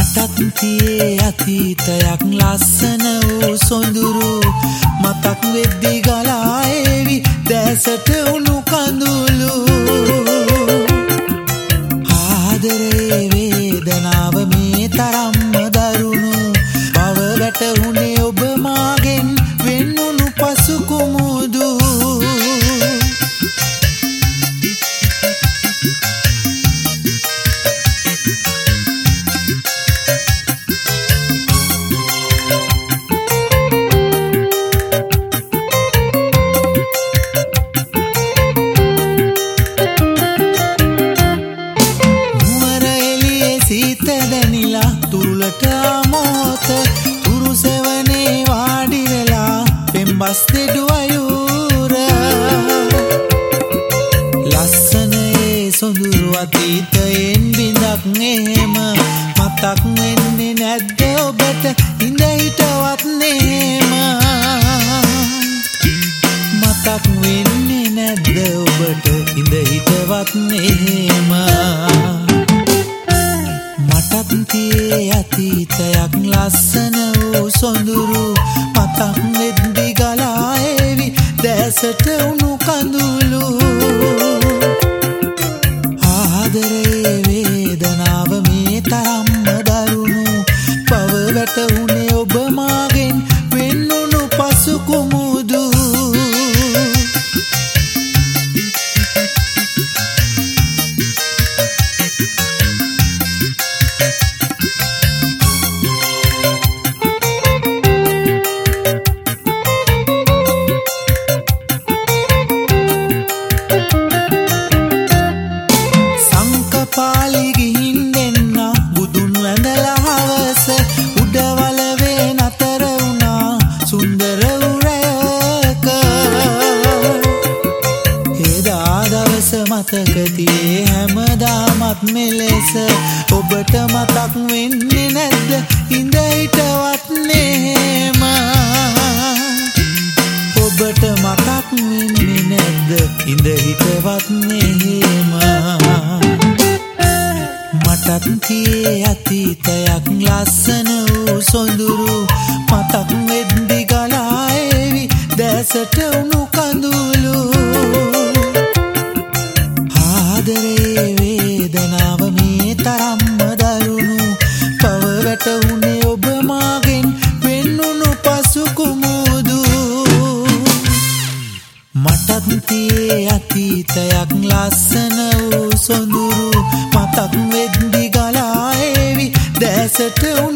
මටත් තියේ අතීතයක් ලස්සන වූ සොඳුරු මතක් වෙද්දි ගලා ඒවි දැසට උණු කඳුළු ආදරේ වේදනාව මේ තරම්ම දරුණු බව වැටුනේ ඔබ මාගෙන් වෙන්නුණු පසු කුමුදු සීතදැනිලා තුරුලට ආමෝත තුරු සෙවනේ වාඩි වෙලා පෙම්බස් දෙඩු අයුර ලස්සනේ සොඳුරු අතීතයෙන් බිඳක් එහෙම මතක් වෙන්නේ නැද්ද ඔබට ඉඳ හිටවත් නේම මතක් වෙන්නේ නැද්ද ඔබට ඉඳ හිටවත් නේම මටත් තියේ අතීතයක් ලස්සන වූ සොඳුරු මතක් වෙද්දි ගලා ඒවි දැසට උණු කඳුළු ආදරේ වේදනාව මේ තරම්ම දරුණු බව වැටුනේ ඔබ මාගෙන් වෙන්නුණු පසු කුමුදු පාලි ගිහින් දෙන්න බුදුන් වැඳලා හවස උඩවලවේ නතර වුණා සුන්දර උරයක එදා දවස මතක තියේ හැමදාමත් මෙලෙස ඔබට මතක් වෙන්නේ නැද්ද ඉඳ හිටවත් නේම ඔබට මතක් වෙන්නේ නැද්ද ඉඳ හිටවත් නේම මටත් තියේ අතීතයක් ලස්සන වූ සොඳුරු මතක් වෙද්දි ගලා ඒවි දැසට උණු කඳුළු ආදරේ වේදනාව මේ තරම්ම දරුණු බව වැටුනේ ඔබ මාගෙන් වෙන්නුණු පසු කුමුදු මටත් තියේ අතීතයක් ලස්සන වූ සොඳුරු මතක් වෙද්දි ගලා ඒවි දැසට